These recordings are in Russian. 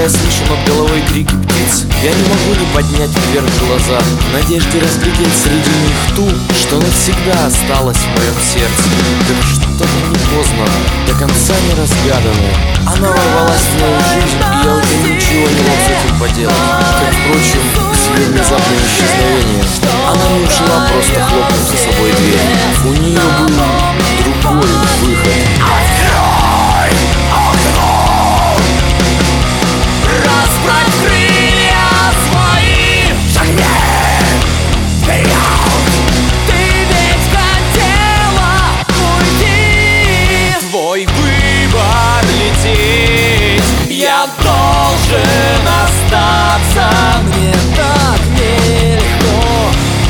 я слышу над головой крики птиц, я не могу не поднять вверх глаза в надежде разглядеть среди них ту, что навсегда осталась в моем сердце. Как что-то не поздно, до конца не разгаданное. Она ворвалась в мою жизнь, и я уже ничего не мог с этим поделать. Как, впрочем, с ее внезапным исчезновением. Она не ушла, просто хлопнув за собой дверь. У нее был другой выход. Открой окно, расправь крылья свои, шагни вперед. Ты ведь хотела уйти. Твой выбор лететь, я должен остаться. Мне так нелегко.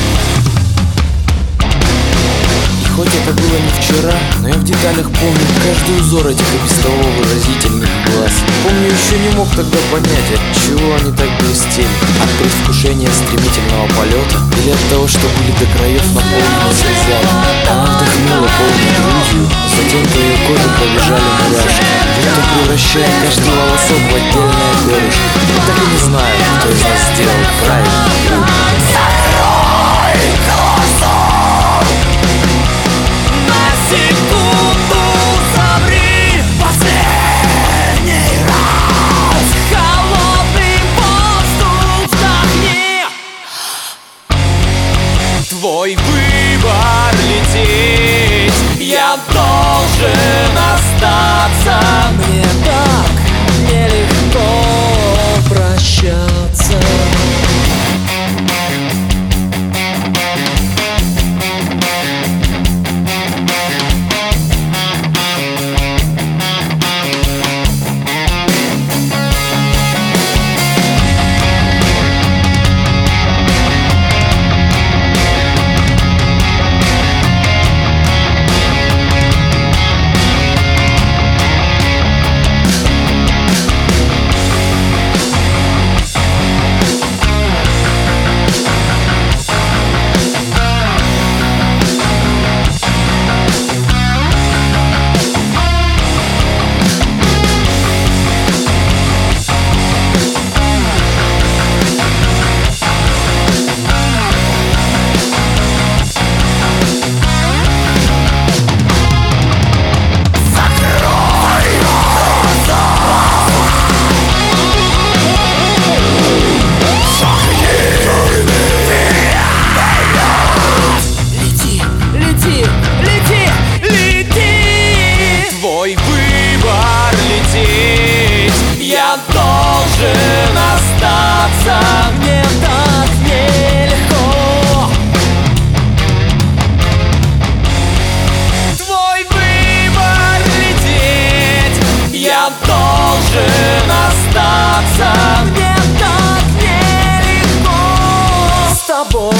Хоть это было не вчера, но я в деталях помню каждый узор этих и без того выразительных глаз. Помню, еще не мог тогда понять, от чего они так блестели. От предвкушения стремительного полета или от того, что были до краев наполнены слезами. Она вдохнула полной грудью, затем по ее коже пробежали мурашки, будто превращая каждый волосок в отдельное перышко. Так и не знаю, кто из нас сделал правильный выбор. Закрой глаза, на секунду замри, последний раз. Холодный воздух вдохни. Твой выбор лететь, я должен остаться. Мне так нелегко прощаться. Твой выбор лететь, я должен остаться. Мне так нелегко. Твой выбор лететь, я должен остаться. Мне так нелегко с тобой.